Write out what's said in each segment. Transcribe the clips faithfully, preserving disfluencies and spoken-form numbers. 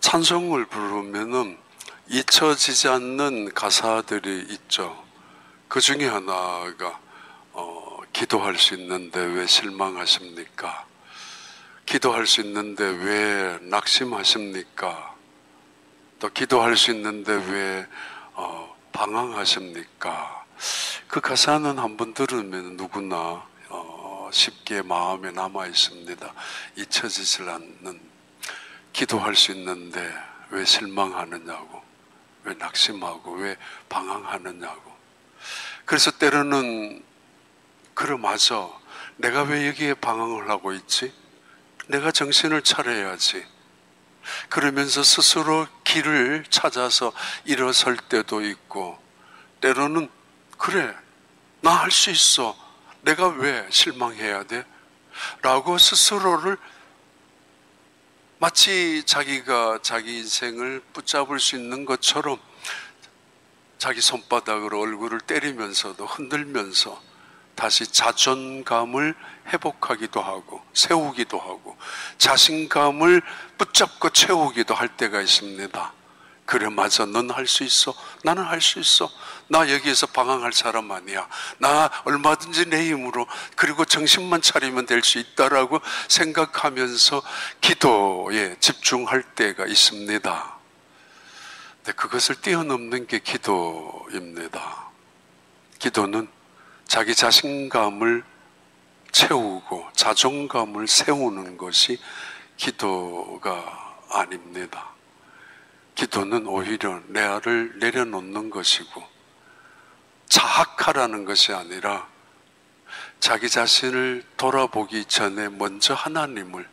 찬송을 부르면은 잊혀지지 않는 가사들이 있죠. 그 중에 하나가 어, 기도할 수 있는데 왜 실망하십니까? 기도할 수 있는데 왜 낙심하십니까? 또 기도할 수 있는데 왜 어, 방황하십니까? 그 가사는 한번 들으면 누구나 어, 쉽게 마음에 남아 있습니다. 잊혀지질 않는, 기도할 수 있는데 왜 실망하느냐고, 왜 낙심하고, 왜 방황하느냐고. 그래서 때로는 그래, 맞아, 내가 왜 여기에 방황을 하고 있지? 내가 정신을 차려야지. 그러면서 스스로 길을 찾아서 일어설 때도 있고, 때로는 그래, 나 할 수 있어, 내가 왜 실망해야 돼? 라고 스스로를 마치 자기가 자기 인생을 붙잡을 수 있는 것처럼 자기 손바닥으로 얼굴을 때리면서도 흔들면서 다시 자존감을 회복하기도 하고 세우기도 하고 자신감을 붙잡고 채우기도 할 때가 있습니다. 그래, 맞아, 넌 할 수 있어, 나는 할 수 있어, 나 여기에서 방황할 사람 아니야, 나 얼마든지 내 힘으로, 그리고 정신만 차리면 될 수 있다라고 생각하면서 기도에 집중할 때가 있습니다. 근데 그것을 뛰어넘는 게 기도입니다. 기도는 자기 자신감을 채우고 자존감을 세우는 것이 기도가 아닙니다. 기도는 오히려 내아를 내려놓는 것이고, 자학하라는 것이 아니라 자기 자신을 돌아보기 전에 먼저 하나님을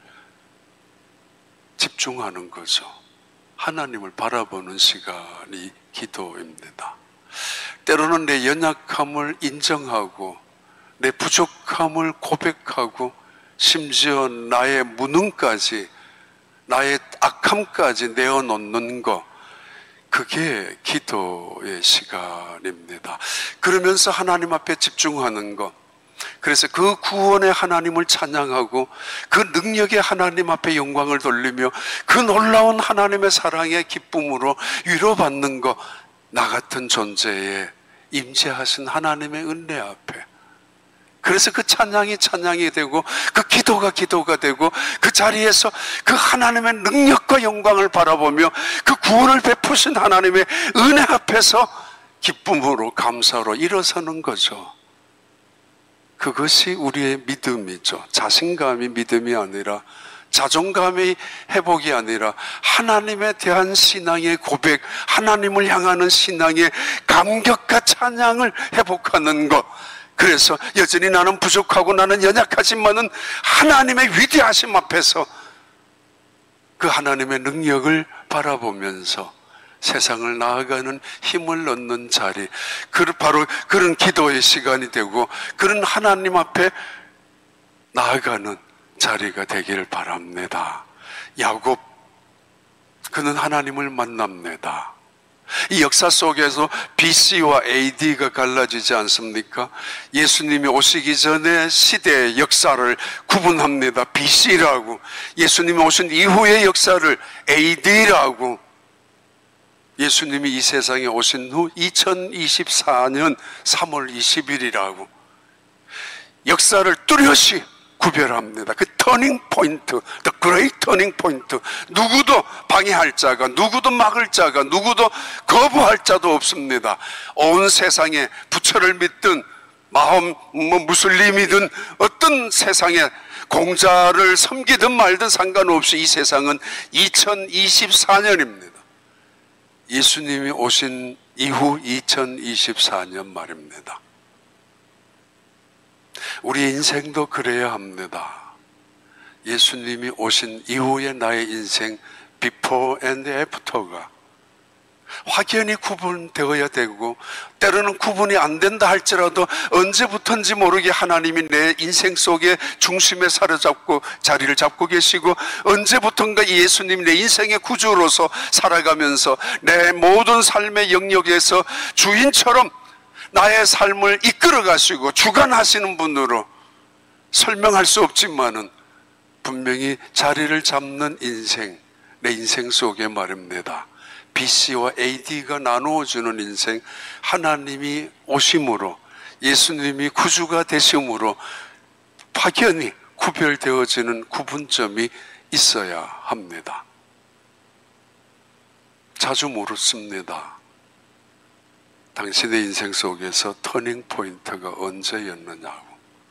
집중하는 거죠. 하나님을 바라보는 시간이 기도입니다. 때로는 내 연약함을 인정하고 내 부족함을 고백하고 심지어 나의 무능까지, 나의 악함까지 내어놓는 것, 그게 기도의 시간입니다. 그러면서 하나님 앞에 집중하는 것, 그래서 그 구원의 하나님을 찬양하고 그 능력의 하나님 앞에 영광을 돌리며 그 놀라운 하나님의 사랑의 기쁨으로 위로받는 것, 나 같은 존재에 임재하신 하나님의 은혜 앞에, 그래서 그 찬양이 찬양이 되고 그 기도가 기도가 되고 그 자리에서 그 하나님의 능력과 영광을 바라보며 그 구원을 베푸신 하나님의 은혜 앞에서 기쁨으로 감사로 일어서는 거죠. 그것이 우리의 믿음이죠. 자신감이 믿음이 아니라, 자존감의 회복이 아니라 하나님에 대한 신앙의 고백, 하나님을 향하는 신앙의 감격과 찬양을 회복하는 것. 그래서 여전히 나는 부족하고 나는 연약하지만은 하나님의 위대하심 앞에서 그 하나님의 능력을 바라보면서 세상을 나아가는 힘을 얻는 자리, 그 바로 그런 기도의 시간이 되고 그런 하나님 앞에 나아가는 자리가 되길 바랍니다. 야곱, 그는 하나님을 만납니다. 이 역사 속에서 비씨와 에이디가 갈라지지 않습니까? 예수님이 오시기 전에 시대의 역사를 구분합니다. 비씨라고, 예수님이 오신 이후의 역사를 에이디라고, 예수님이 이 세상에 오신 후 이천이십사 년 삼월 이십일이라고 역사를 뚜렷이 구별합니다. 그 터닝 포인트, the great turning point. 누구도 방해할 자가, 누구도 막을 자가, 누구도 거부할 자도 없습니다. 온 세상에 부처를 믿든 마음 뭐 무슬림이든 어떤 세상에 공자를 섬기든 말든 상관없이 이 세상은 이천이십사 년입니다. 예수님이 오신 이후 이천이십사 년 말입니다. 우리 인생도 그래야 합니다. 예수님이 오신 이후의 나의 인생, before and after가 확연히 구분되어야 되고, 때로는 구분이 안 된다 할지라도 언제부턴지 모르게 하나님이 내 인생 속에 중심에 사로잡고 자리를 잡고 계시고, 언제부턴가 예수님이 내 인생의 구주로서 살아가면서 내 모든 삶의 영역에서 주인처럼 나의 삶을 이끌어 가시고 주관하시는 분으로, 설명할 수 없지만은 분명히 자리를 잡는 인생, 내 인생 속에 말입니다. 비씨와 에이디가 나누어주는 인생, 하나님이 오심으로, 예수님이 구주가 되심으로 확연히 구별되어지는 구분점이 있어야 합니다. 자주 물었습니다. 당신의 인생 속에서 터닝 포인트가 언제였느냐고.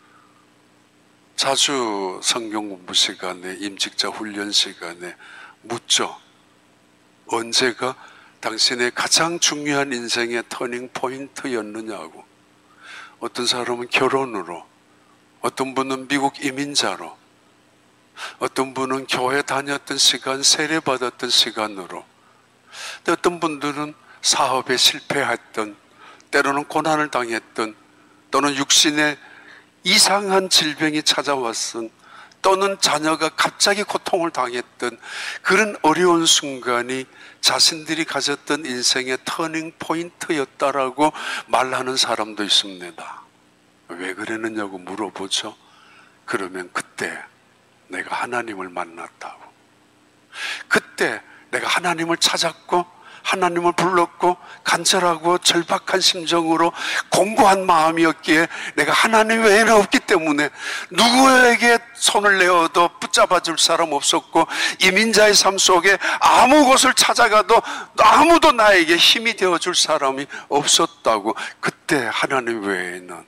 자주 성경 공부 시간에, 임직자 훈련 시간에 묻죠. 언제가 당신의 가장 중요한 인생의 터닝 포인트였느냐고. 어떤 사람은 결혼으로, 어떤 분은 미국 이민자로, 어떤 분은 교회 다녔던 시간, 세례받았던 시간으로, 어떤 분들은 사업에 실패했던, 때로는 고난을 당했던, 또는 육신의 이상한 질병이 찾아왔던, 또는 자녀가 갑자기 고통을 당했던 그런 어려운 순간이 자신들이 가졌던 인생의 터닝 포인트였다라고 말하는 사람도 있습니다. 왜 그랬느냐고 물어보죠. 그러면 그때 내가 하나님을 만났다고. 그때 내가 하나님을 찾았고 하나님을 불렀고 간절하고 절박한 심정으로 공고한 마음이었기에 내가 하나님 외에는 없기 때문에 누구에게 손을 내어도 붙잡아 줄 사람 없었고, 이민자의 삶 속에 아무 곳을 찾아가도 아무도 나에게 힘이 되어 줄 사람이 없었다고. 그때 하나님 외에는.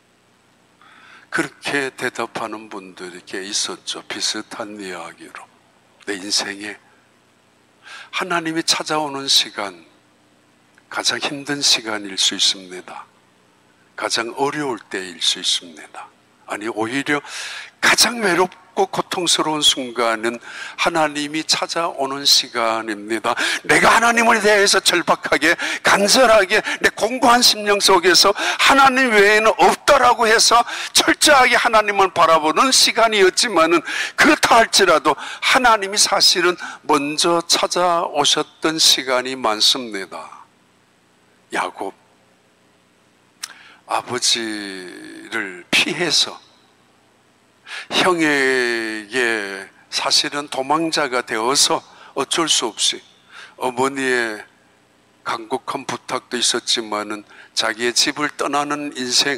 그렇게 대답하는 분들이 꽤 있었죠. 비슷한 이야기로. 내 인생에 하나님이 찾아오는 시간, 가장 힘든 시간일 수 있습니다. 가장 어려울 때일 수 있습니다. 아니, 오히려 가장 외롭고 고통스러운 순간은 하나님이 찾아오는 시간입니다. 내가 하나님에 대해서 절박하게, 간절하게 내 공고한 심령 속에서 하나님 외에는 없다라고 해서 철저하게 하나님을 바라보는 시간이었지만은, 그렇다 할지라도 하나님이 사실은 먼저 찾아오셨던 시간이 많습니다. 야곱, 아버지를 피해서 형에게 사실은 도망자가 되어서 어쩔 수 없이 어머니의 간곡한 부탁도 있었지만은 자기의 집을 떠나는 인생,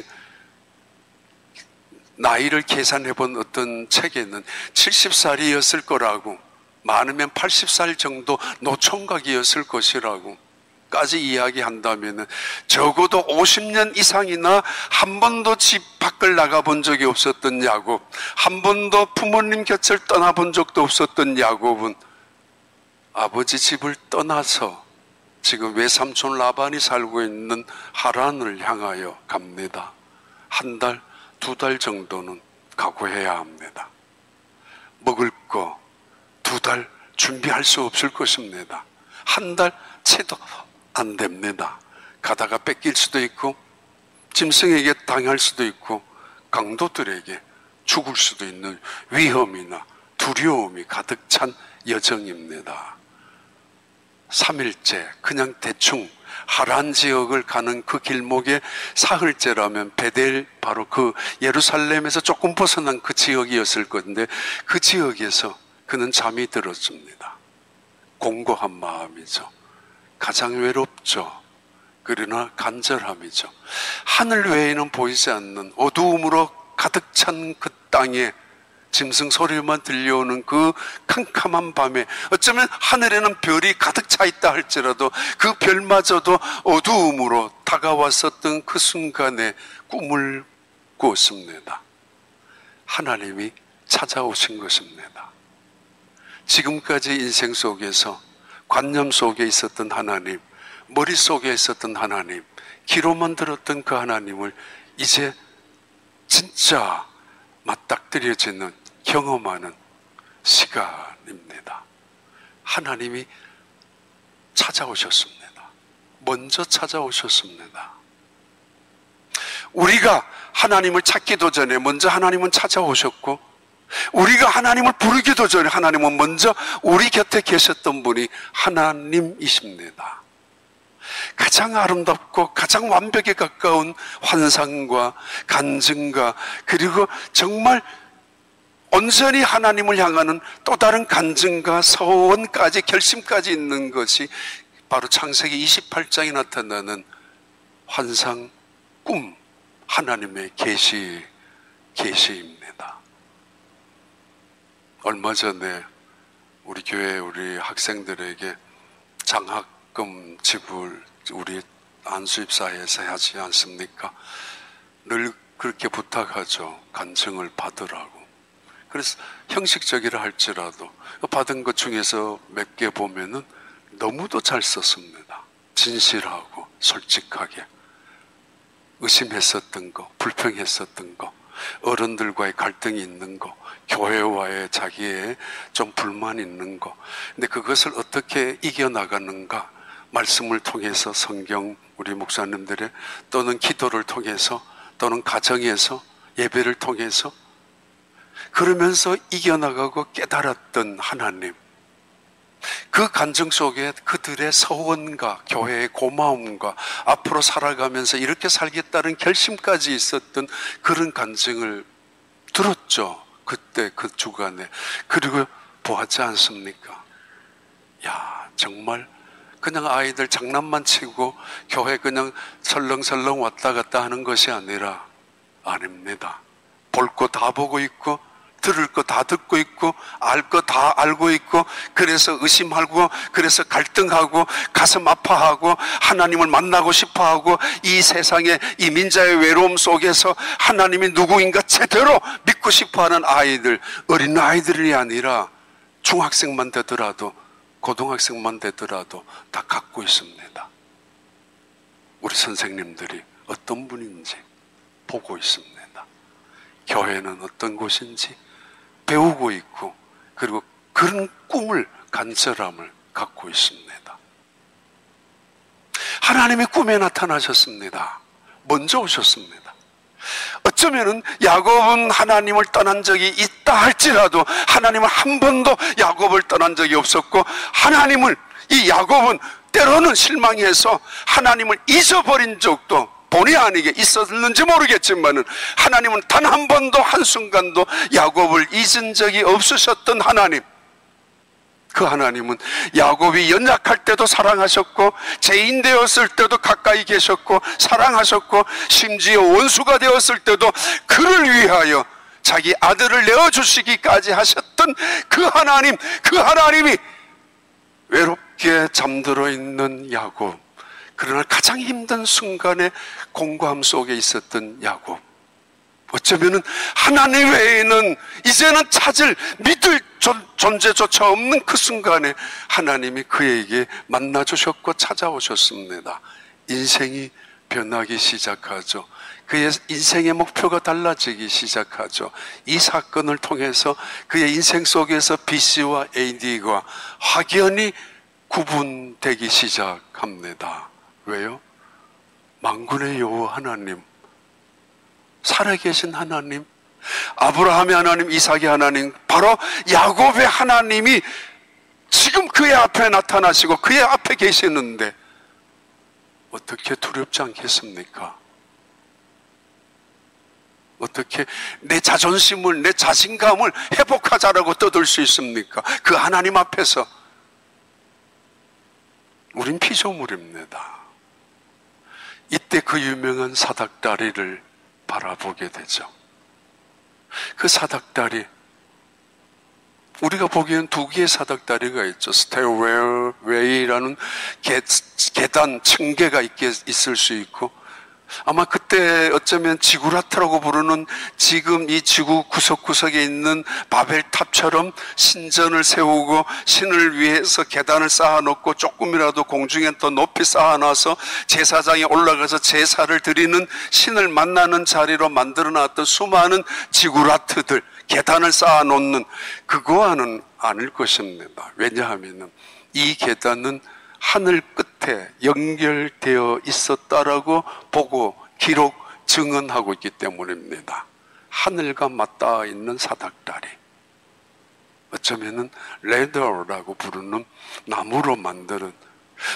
나이를 계산해 본 어떤 책에는 칠십 살이었을 거라고, 많으면 팔십 살 정도 노총각이었을 것이라고 까지 이야기한다면, 적어도 오십 년 이상이나 한 번도 집 밖을 나가본 적이 없었던 야곱, 한 번도 부모님 곁을 떠나본 적도 없었던 야곱은 아버지 집을 떠나서 지금 외삼촌 라반이 살고 있는 하란을 향하여 갑니다. 한 달, 두 달 정도는 각오해야 합니다. 먹을 거 두 달 준비할 수 없을 것입니다. 한 달 채도 안 됩니다. 가다가 뺏길 수도 있고, 짐승에게 당할 수도 있고, 강도들에게 죽을 수도 있는 위험이나 두려움이 가득 찬 여정입니다. 삼 일째, 그냥 대충 하란 지역을 가는 그 길목에 사흘째라면 베델, 바로 그 예루살렘에서 조금 벗어난 그 지역이었을 건데, 그 지역에서 그는 잠이 들었습니다. 공고한 마음이죠. 가장 외롭죠. 그러나 간절함이죠. 하늘 외에는 보이지 않는 어두움으로 가득 찬 그 땅에 짐승 소리만 들려오는 그 캄캄한 밤에, 어쩌면 하늘에는 별이 가득 차 있다 할지라도 그 별마저도 어두움으로 다가왔었던 그 순간에 꿈을 꾸었습니다. 하나님이 찾아오신 것입니다. 지금까지 인생 속에서 관념 속에 있었던 하나님, 머릿속에 있었던 하나님, 귀로만 들었던 그 하나님을 이제 진짜 맞닥뜨려지는, 경험하는 시간입니다. 하나님이 찾아오셨습니다. 먼저 찾아오셨습니다. 우리가 하나님을 찾기도 전에 먼저 하나님은 찾아오셨고, 우리가 하나님을 부르기도 전에 하나님은 먼저 우리 곁에 계셨던 분이 하나님이십니다. 가장 아름답고 가장 완벽에 가까운 환상과 간증과, 그리고 정말 온전히 하나님을 향하는 또 다른 간증과 서원까지, 결심까지 있는 것이 바로 창세기 이십팔 장에 나타나는 환상, 꿈, 하나님의 계시, 계시입니다. 얼마 전에 우리 교회 우리 학생들에게 장학금 지불 우리 안수입사에서 하지 않습니까? 늘 그렇게 부탁하죠. 간증을 받으라고. 그래서 형식적이라 할지라도 받은 것 중에서 몇 개 보면은 너무도 잘 썼습니다. 진실하고 솔직하게 의심했었던 거, 불평했었던 거, 어른들과의 갈등이 있는 거, 교회와의 자기의 좀 불만 있는 거. 근데 그것을 어떻게 이겨나가는가, 말씀을 통해서, 성경 우리 목사님들의 또는 기도를 통해서 또는 가정에서 예배를 통해서 그러면서 이겨나가고 깨달았던 하나님, 그 간증 속에 그들의 서원과 교회의 고마움과 앞으로 살아가면서 이렇게 살겠다는 결심까지 있었던 그런 간증을 들었죠. 그때 그 주간에. 그리고 보았지 않습니까? 야, 정말 그냥 아이들 장난만 치고 교회 그냥 설렁설렁 왔다 갔다 하는 것이 아니라, 아닙니다. 볼 거 다 보고 있고 들을 거 다 듣고 있고 알 거 다 알고 있고, 그래서 의심하고 그래서 갈등하고 가슴 아파하고 하나님을 만나고 싶어하고 이 세상의 이 민자의 외로움 속에서 하나님이 누구인가 제대로 믿고 싶어하는 아이들, 어린 아이들이 아니라 중학생만 되더라도 고등학생만 되더라도 다 갖고 있습니다. 우리 선생님들이 어떤 분인지 보고 있습니다. 교회는 어떤 곳인지 배우고 있고, 그리고 그런 꿈을, 간절함을 갖고 있습니다. 하나님의 꿈에 나타나셨습니다. 먼저 오셨습니다. 어쩌면은 야곱은 하나님을 떠난 적이 있다 할지라도 하나님을 한 번도 야곱을 떠난 적이 없었고, 하나님을, 이 야곱은 때로는 실망해서 하나님을 잊어버린 적도 본의 아니게 있었는지 모르겠지만 하나님은 단 한 번도 한순간도 야곱을 잊은 적이 없으셨던 하나님, 그 하나님은 야곱이 연약할 때도 사랑하셨고 죄인 되었을 때도 가까이 계셨고 사랑하셨고, 심지어 원수가 되었을 때도 그를 위하여 자기 아들을 내어주시기까지 하셨던 그 하나님, 그 하나님이 외롭게 잠들어 있는 야곱, 그러나 가장 힘든 순간에 공고함 속에 있었던 야곱, 어쩌면은 하나님 외에는 이제는 찾을, 믿을 존재조차 없는 그 순간에 하나님이 그에게 만나주셨고 찾아오셨습니다. 인생이 변하기 시작하죠. 그의 인생의 목표가 달라지기 시작하죠. 이 사건을 통해서 그의 인생 속에서 비씨와 에이디가 확연히 구분되기 시작합니다. 왜요? 만군의 여호와 하나님, 살아계신 하나님, 아브라함의 하나님, 이삭의 하나님, 바로 야곱의 하나님이 지금 그의 앞에 나타나시고 그의 앞에 계시는데 어떻게 두렵지 않겠습니까? 어떻게 내 자존심을, 내 자신감을 회복하자라고 떠들 수 있습니까? 그 하나님 앞에서 우린 피조물입니다. 이때 그 유명한 사닥다리를 바라보게 되죠. 그 사닥다리, 우리가 보기엔 두 개의 사닥다리가 있죠. 스테어웨이라는 계단, 층계가 있을 수 있고, 아마 그때 어쩌면 지구라트라고 부르는 지금 이 지구 구석구석에 있는 바벨탑처럼 신전을 세우고 신을 위해서 계단을 쌓아놓고 조금이라도 공중에 더 높이 쌓아놔서 제사장에 올라가서 제사를 드리는, 신을 만나는 자리로 만들어놨던 수많은 지구라트들, 계단을 쌓아놓는, 그거와는 아닐 것입니다. 왜냐하면 이 계단은 하늘 끝에 연결되어 있었다라고 보고 기록, 증언하고 있기 때문입니다. 하늘과 맞닿아 있는 사닥다리, 어쩌면은 레더라고 부르는 나무로 만드는,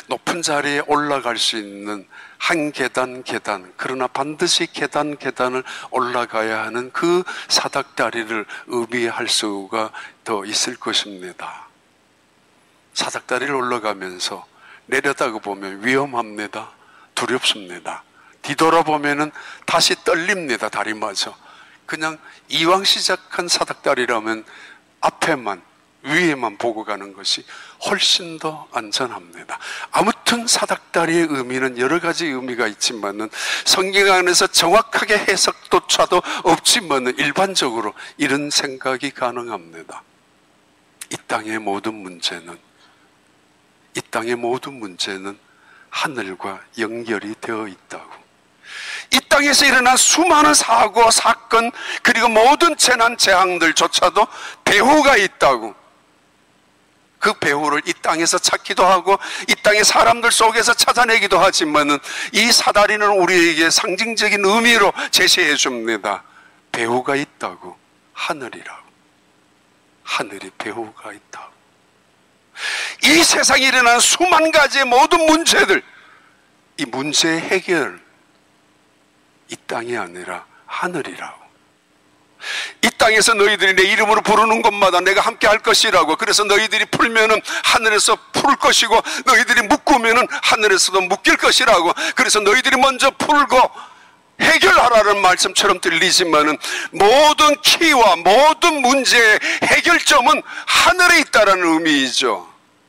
높은 자리에 올라갈 수 있는 한 계단 계단, 그러나 반드시 계단 계단을 올라가야 하는 그 사닥다리를 의미할 수가 더 있을 것입니다. 사닥다리를 올라가면서 내려다가 보면 위험합니다. 두렵습니다. 뒤돌아보면은 다시 떨립니다. 다리마저. 그냥 이왕 시작한 사닥다리라면 앞에만, 위에만 보고 가는 것이 훨씬 더 안전합니다. 아무튼 사닥다리의 의미는 여러 가지 의미가 있지만은 성경 안에서 정확하게 해석조차도 없지만은 일반적으로 이런 생각이 가능합니다. 이 땅의 모든 문제는 이 땅의 모든 문제는 하늘과 연결이 되어 있다고. 이 땅에서 일어난 수많은 사고, 사건, 그리고 모든 재난, 재앙들조차도 배후가 있다고. 그 배후를 이 땅에서 찾기도 하고 이 땅의 사람들 속에서 찾아내기도 하지만은 이 사다리는 우리에게 상징적인 의미로 제시해 줍니다. 배후가 있다고. 하늘이라고. 하늘이 배후가 있다고. 이 세상에 일어나는 수만 가지의 모든 문제들, 이 문제의 해결, 이 땅이 아니라 하늘이라고. 이 땅에서 너희들이 내 이름으로 부르는 것마다 내가 함께 할 것이라고. 그래서 너희들이 풀면은 하늘에서 풀 것이고 너희들이 묶으면은 하늘에서도 묶일 것이라고. 그래서 너희들이 먼저 풀고 해결하라는 말씀처럼 들리지만은 모든 키와 모든 문제의 해결점은 하늘에 있다라는 의미이죠.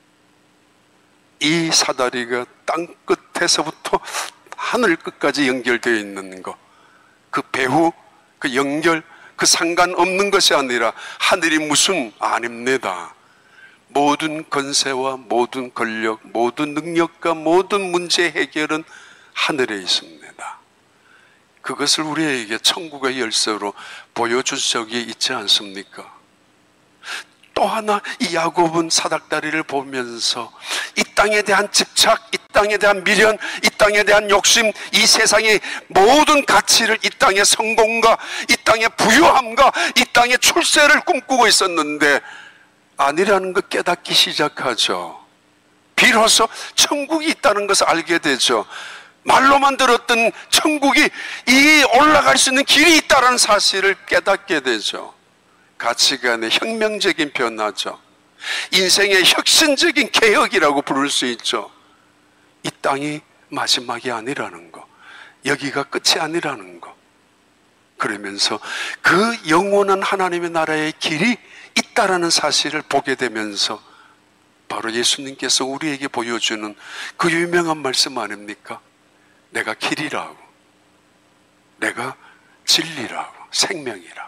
이 사다리가 땅 끝에서부터 하늘 끝까지 연결되어 있는 것, 그 배후, 그 연결, 그 상관없는 것이 아니라 하늘이 무슨 아닙니다. 모든 권세와 모든 권력, 모든 능력과 모든 문제 해결은 하늘에 있습니다. 그것을 우리에게 천국의 열쇠로 보여준 적이 있지 않습니까? 또 하나 이 야곱은 사닥다리를 보면서 이 땅에 대한 집착, 이 땅에 대한 미련, 이 땅에 대한 욕심, 이 세상의 모든 가치를, 이 땅의 성공과 이 땅의 부유함과 이 땅의 출세를 꿈꾸고 있었는데 아니라는 걸 깨닫기 시작하죠. 비로소 천국이 있다는 것을 알게 되죠. 말로만 들었던 천국이 이 올라갈 수 있는 길이 있다는 사실을 깨닫게 되죠. 가치관의 혁명적인 변화죠. 인생의 혁신적인 개혁이라고 부를 수 있죠. 이 땅이 마지막이 아니라는 거, 여기가 끝이 아니라는 거. 그러면서 그 영원한 하나님의 나라의 길이 있다라는 사실을 보게 되면서 바로 예수님께서 우리에게 보여주는 그 유명한 말씀 아닙니까? 내가 길이라고, 내가 진리라고, 생명이라고.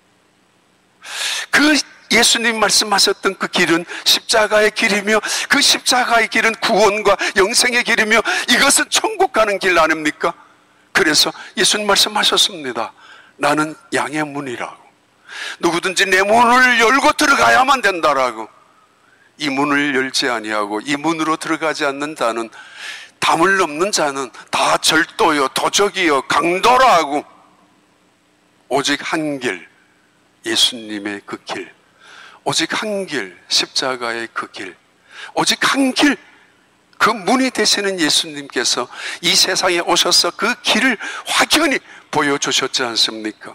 그 예수님 말씀하셨던 그 길은 십자가의 길이며 그 십자가의 길은 구원과 영생의 길이며 이것은 천국 가는 길 아닙니까? 그래서 예수님 말씀하셨습니다. 나는 양의 문이라고. 누구든지 내 문을 열고 들어가야만 된다라고. 이 문을 열지 아니하고 이 문으로 들어가지 않는 자는, 담을 넘는 자는 다 절도요, 도적이요, 강도라고. 오직 한 길, 예수님의 그 길, 오직 한 길, 십자가의 그 길, 오직 한 길, 그 문이 되시는 예수님께서 이 세상에 오셔서 그 길을 확연히 보여주셨지 않습니까?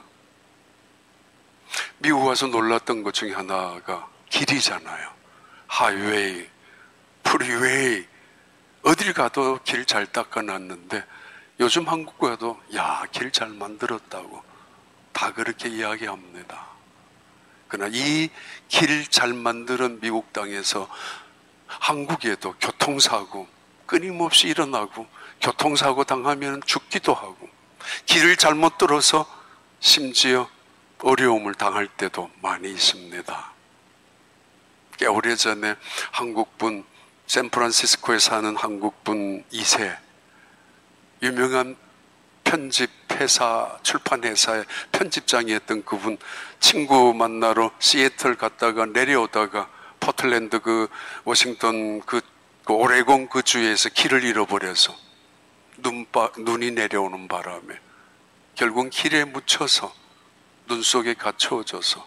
미국 와서 놀랐던 것 중에 하나가 길이잖아요. 하이웨이, 프리웨이, 어딜 가도 길 잘 닦아놨는데 요즘 한국 가도 야, 길 잘 만들었다고 다 그렇게 이야기합니다. 그러나 이 길 잘 만드는 미국 땅에서 한국에도 교통사고 끊임없이 일어나고 교통사고 당하면 죽기도 하고 길을 잘못 들어서 심지어 어려움을 당할 때도 많이 있습니다. 꽤 오래전에 한국분, 샌프란시스코에 사는 한국분 이 세, 유명한 편집회사, 출판회사의 편집장이었던 그분, 친구 만나러 시애틀 갔다가 내려오다가 포틀랜드 그 워싱턴 그, 그 오레곤 그 주에서 길을 잃어버려서 눈바, 눈이 내려오는 바람에 결국 길에 묻혀서 눈 속에 갇혀져서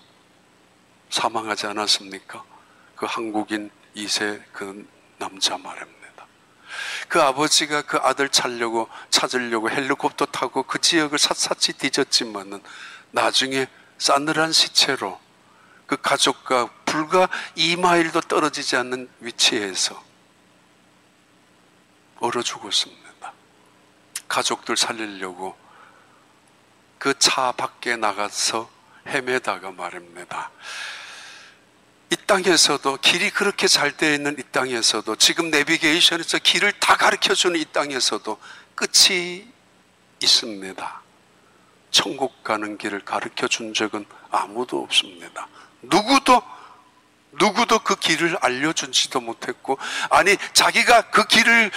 사망하지 않았습니까? 그 한국인 이 세 그 남자 말입니다. 그 아버지가 그 아들 찾려고 찾으려고 헬리콥터 타고 그 지역을 샅샅이 뒤졌지만은 나중에 싸늘한 시체로 그 가족과 불과 이 마일도 떨어지지 않는 위치에서 얼어 죽었습니다. 가족들 살리려고 그 차 밖에 나가서 헤매다가 말입니다. 이 땅에서도 길이 그렇게 잘 되어 있는 이 땅에서도 지금 내비게이션에서 길을 다 가르쳐주는 이 땅에서도 끝이 있습니다. 천국 가는 길을 가르쳐준 적은 아무도 없습니다. 누구도 누구도 그 길을 알려준지도 못했고, 아니 자기가 그 길을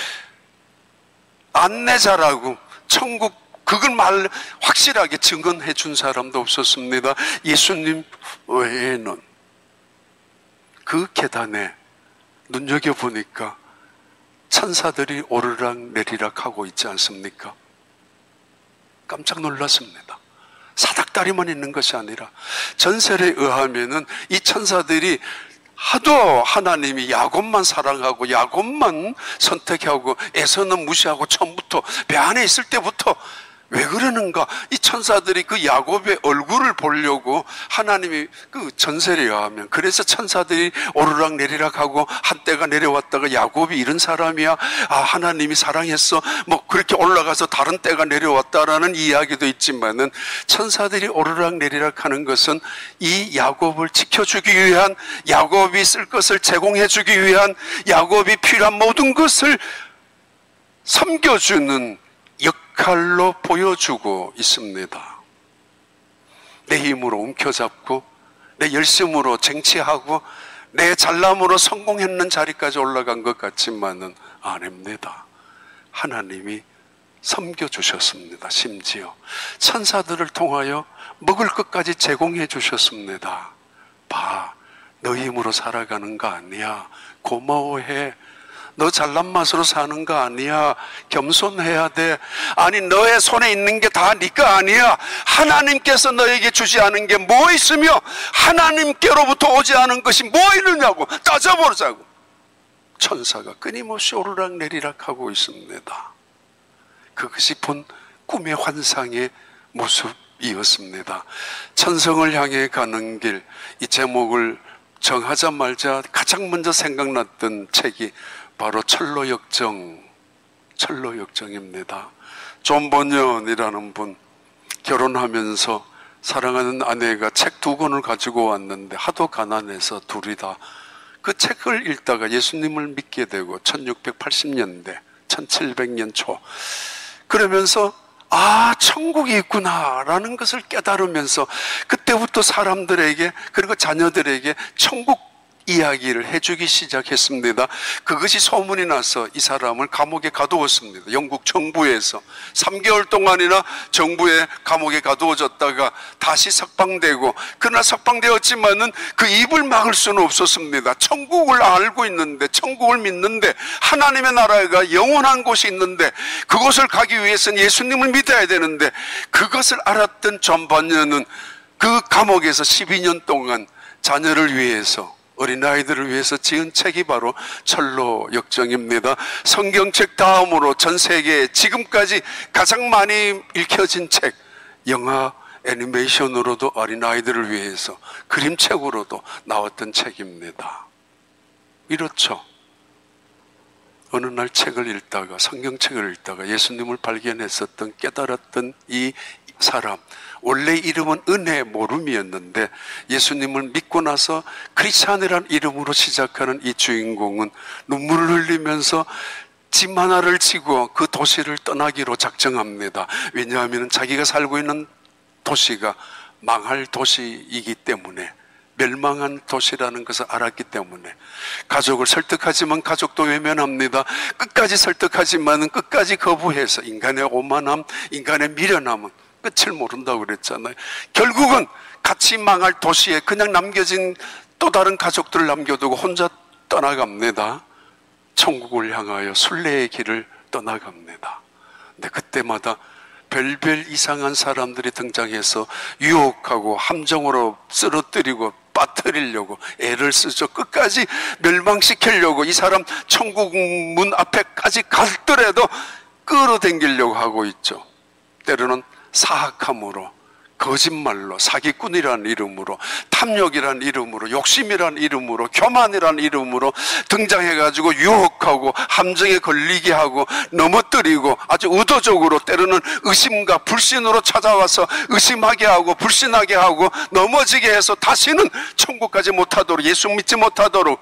안내자라고 천국 그걸 말 확실하게 증언해 준 사람도 없었습니다. 예수님 외에는. 그 계단에 눈여겨보니까 천사들이 오르락 내리락 하고 있지 않습니까? 깜짝 놀랐습니다. 사닥다리만 있는 것이 아니라 전설에 의하면은 이 천사들이 하도 하나님이 야곱만 사랑하고 야곱만 선택하고 에서는 무시하고 처음부터 배 안에 있을 때부터 왜 그러는가? 이 천사들이 그 야곱의 얼굴을 보려고 하나님이 그 전설에 의하면 그래서 천사들이 오르락 내리락 하고 한때가 내려왔다가 야곱이 이런 사람이야, 아 하나님이 사랑했어, 뭐 그렇게 올라가서 다른 때가 내려왔다라는 이야기도 있지만은 천사들이 오르락 내리락 하는 것은 이 야곱을 지켜주기 위한, 야곱이 쓸 것을 제공해 주기 위한, 야곱이 필요한 모든 것을 섬겨주는 역할로 보여주고 있습니다. 내 힘으로 움켜잡고 내 열심으로 쟁취하고 내 잘남으로 성공했는 자리까지 올라간 것 같지만은 아닙니다. 하나님이 섬겨주셨습니다. 심지어 천사들을 통하여 먹을 것까지 제공해 주셨습니다. 봐, 너 힘으로 살아가는 거 아니야. 고마워해. 너 잘난 맛으로 사는 거 아니야. 겸손해야 돼. 아니 너의 손에 있는 게 다 네가 아니야. 하나님께서 너에게 주지 않은 게 뭐 있으며 하나님께로부터 오지 않은 것이 뭐 있느냐고 따져보자고. 천사가 끊임없이 오르락 내리락 하고 있습니다. 그것이 본 꿈의 환상의 모습이었습니다. 천성을 향해 가는 길, 이 제목을 정하자마자 가장 먼저 생각났던 책이 바로 철로역정, 철로역정입니다. 존 버년이라는 분, 결혼하면서 사랑하는 아내가 책 두 권을 가지고 왔는데 하도 가난해서 둘이 다 그 책을 읽다가 예수님을 믿게 되고 천육백팔십 년대, 천칠백 년 초 그러면서 아, 천국이 있구나라는 것을 깨달으면서 그때부터 사람들에게 그리고 자녀들에게 천국 이야기를 해주기 시작했습니다. 그것이 소문이 나서 이 사람을 감옥에 가두었습니다. 영국 정부에서 삼 개월 동안이나 정부에 감옥에 가두어졌다가 다시 석방되고, 그러나 석방되었지만은 그 입을 막을 수는 없었습니다. 천국을 알고 있는데, 천국을 믿는데, 하나님의 나라가 영원한 곳이 있는데 그곳을 가기 위해서는 예수님을 믿어야 되는데, 그것을 알았던 존 버년은 그 감옥에서 십이 년 동안 자녀를 위해서, 어린아이들을 위해서 지은 책이 바로 철로역정입니다. 성경책 다음으로 전 세계에 지금까지 가장 많이 읽혀진 책, 영화 애니메이션으로도 어린아이들을 위해서 그림책으로도 나왔던 책입니다. 이렇죠. 어느 날 책을 읽다가, 성경책을 읽다가 예수님을 발견했었던, 깨달았던 이 사람, 원래 이름은 은혜 모름이었는데 예수님을 믿고 나서 크리스찬이라는 이름으로 시작하는 이 주인공은 눈물을 흘리면서 집 하나를 지고 그 도시를 떠나기로 작정합니다. 왜냐하면 자기가 살고 있는 도시가 망할 도시이기 때문에, 멸망한 도시라는 것을 알았기 때문에 가족을 설득하지만 가족도 외면합니다. 끝까지 설득하지만 끝까지 거부해서 인간의 오만함, 인간의 미련함은 끝을 모른다고 그랬잖아요. 결국은 같이 망할 도시에 그냥 남겨진 또 다른 가족들을 남겨두고 혼자 떠나갑니다. 천국을 향하여 순례의 길을 떠나갑니다. 근데 그때마다 별별 이상한 사람들이 등장해서 유혹하고 함정으로 쓰러뜨리고 빠뜨리려고 애를 쓰죠. 끝까지 멸망시키려고, 이 사람 천국 문 앞에까지 갔더라도 끌어당기려고 하고 있죠. 때로는 사악함으로, 거짓말로, 사기꾼이라는 이름으로, 탐욕이라는 이름으로, 욕심이라는 이름으로, 교만이라는 이름으로 등장해가지고 유혹하고 함정에 걸리게 하고 넘어뜨리고, 아주 의도적으로 때로는 의심과 불신으로 찾아와서 의심하게 하고 불신하게 하고 넘어지게 해서 다시는 천국까지 못하도록, 예수 믿지 못하도록,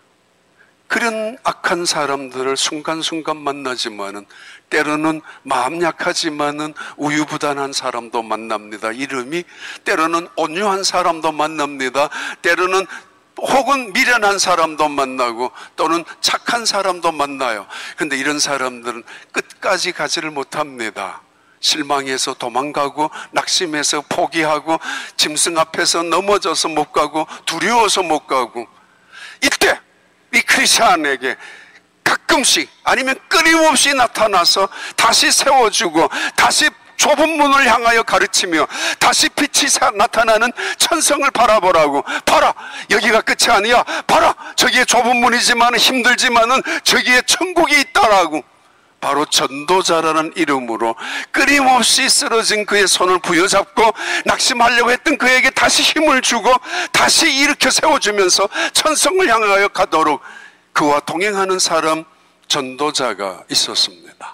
그런 악한 사람들을 순간순간 만나지만은 때로는 마음 약하지만은 우유부단한 사람도 만납니다. 이름이 때로는 온유한 사람도 만납니다. 때로는 혹은 미련한 사람도 만나고 또는 착한 사람도 만나요. 그런데 이런 사람들은 끝까지 가지를 못합니다. 실망해서 도망가고 낙심해서 포기하고 짐승 앞에서 넘어져서 못 가고 두려워서 못 가고, 이때 이 크리스찬에게 가끔씩 아니면 끊임없이 나타나서 다시 세워주고 다시 좁은 문을 향하여 가르치며 다시 빛이 나타나는 천성을 바라보라고. 봐라, 여기가 끝이 아니야. 봐라, 저기에 좁은 문이지만 힘들지만은 저기에 천국이 있다라고. 바로 전도자라는 이름으로 끊임없이 쓰러진 그의 손을 부여잡고 낙심하려고 했던 그에게 다시 힘을 주고 다시 일으켜 세워주면서 천성을 향하여 가도록 그와 동행하는 사람, 전도자가 있었습니다.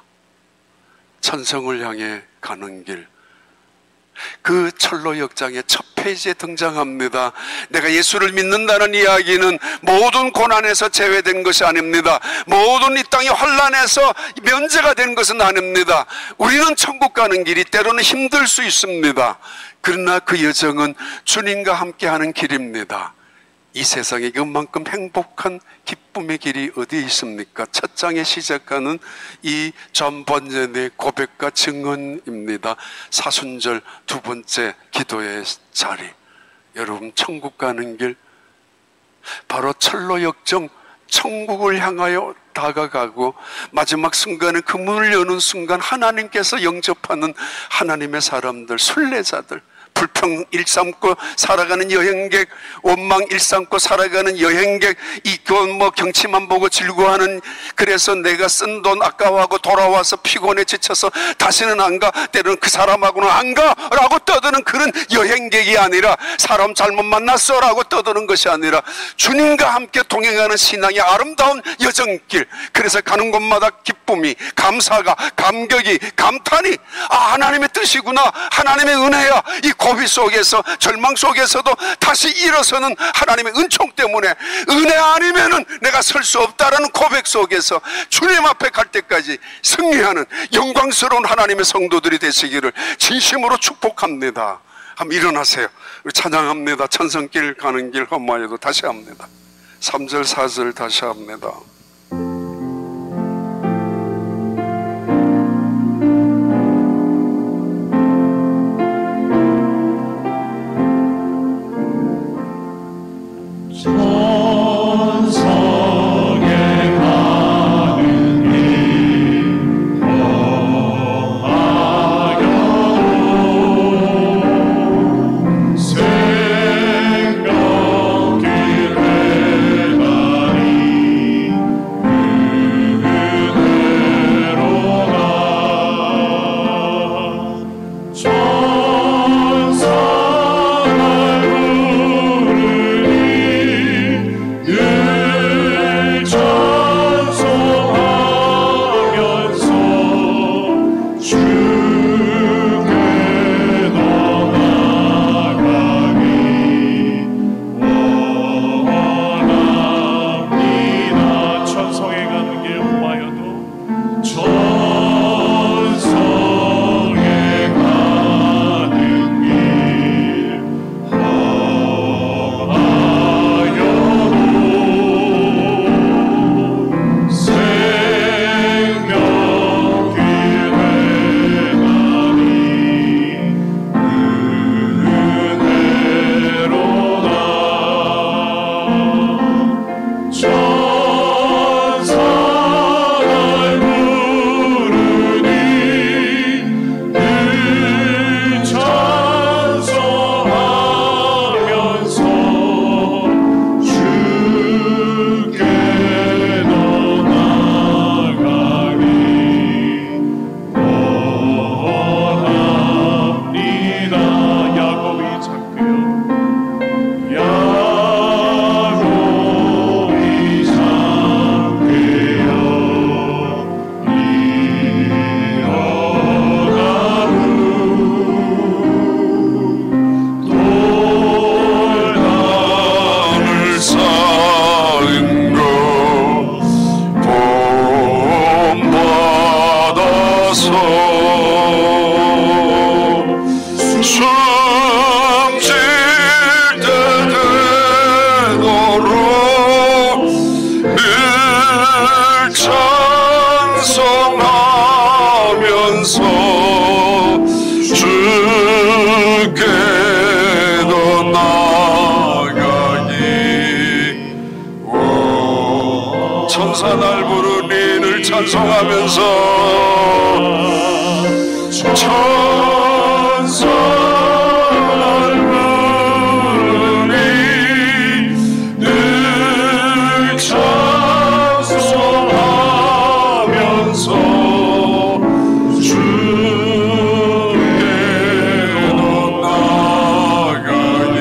천성을 향해 가는 길, 그 철로 역장의 첫 페이지에 등장합니다. 내가 예수를 믿는다는 이야기는 모든 고난에서 제외된 것이 아닙니다. 모든 이 땅의 환난에서 면제가 된 것은 아닙니다. 우리는 천국 가는 길이 때로는 힘들 수 있습니다. 그러나 그 여정은 주님과 함께하는 길입니다. 이 세상에 그만큼 행복한 기쁨의 길이 어디 있습니까? 첫 장에 시작하는 이 존 번젠의 고백과 증언입니다. 사순절 두 번째 기도의 자리. 여러분, 천국 가는 길, 바로 철로 역정, 천국을 향하여 다가가고 마지막 순간에 그 문을 여는 순간 하나님께서 영접하는 하나님의 사람들, 순례자들, 불평 일삼고 살아가는 여행객, 원망 일삼고 살아가는 여행객, 이건 뭐 경치만 보고 즐거워하는, 그래서 내가 쓴 돈 아까워하고 돌아와서 피곤해 지쳐서 다시는 안 가, 때로는 그 사람하고는 안 가 라고 떠드는 그런 여행객이 아니라, 사람 잘못 만났어 라고 떠드는 것이 아니라 주님과 함께 동행하는 신앙의 아름다운 여정길. 그래서 가는 곳마다 기쁨이, 감사가, 감격이, 감탄이, 아, 하나님의 뜻이구나, 하나님의 은혜야. 이 고비 속에서, 절망 속에서도 다시 일어서는 하나님의 은총 때문에, 은혜 아니면은 내가 설 수 없다라는 고백 속에서 주님 앞에 갈 때까지 승리하는 영광스러운 하나님의 성도들이 되시기를 진심으로 축복합니다. 한번 일어나세요. 우리 찬양합니다. 천성길 가는 길 험마에도 다시 합니다. 삼 절 사 절 다시 합니다. 천사 얼굴 주옵소서. 숨질 때 되도록 늘 찬송하면서 주께로 나가니. 천사 날 부르니 늘 찬송하면서 천사 날 부르니 늘 찬송하면서 주께로 나가니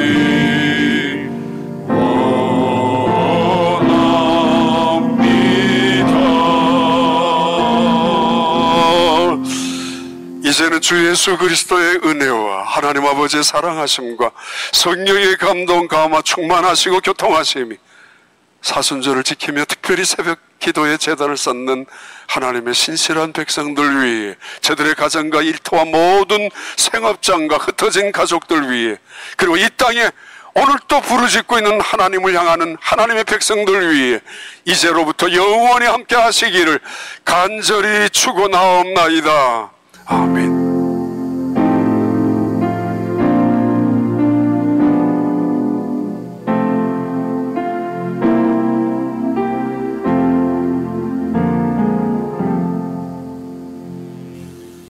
이제는 주 예수 그리스도의 은혜와 하나님 아버지의 사랑하심과 성령의 감동 감화 충만하시고 교통하심이 사순절을 지키며 특별히 새벽 기도의 제단을 쌓는 하나님의 신실한 백성들 위해, 저들의 가정과 일터와 모든 생업장과 흩어진 가족들 위해, 그리고 이 땅에 오늘 또 부르짖고 있는 하나님을 향하는 하나님의 백성들 위해 이제로부터 영원히 함께 하시기를 간절히 축원하옵나이다. 아멘.